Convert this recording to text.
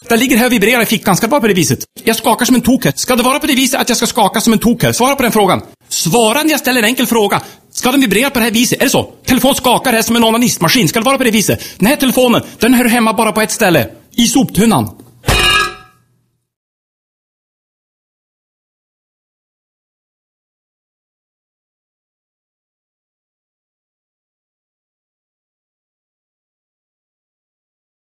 Den ligger här och vibrerar i fickan. Ska det vara på det viset? Jag skakar som en tok här. Ska det vara på det viset att jag ska skaka som en tok här? Svara på den frågan. Svara när jag ställer en enkel fråga. Ska den vibrera på det här viset? Är det så? Telefon skakar här som en onanistmaskin. Ska det vara på det viset? Den här telefonen, den hör hemma bara på ett ställe. I soptunnan.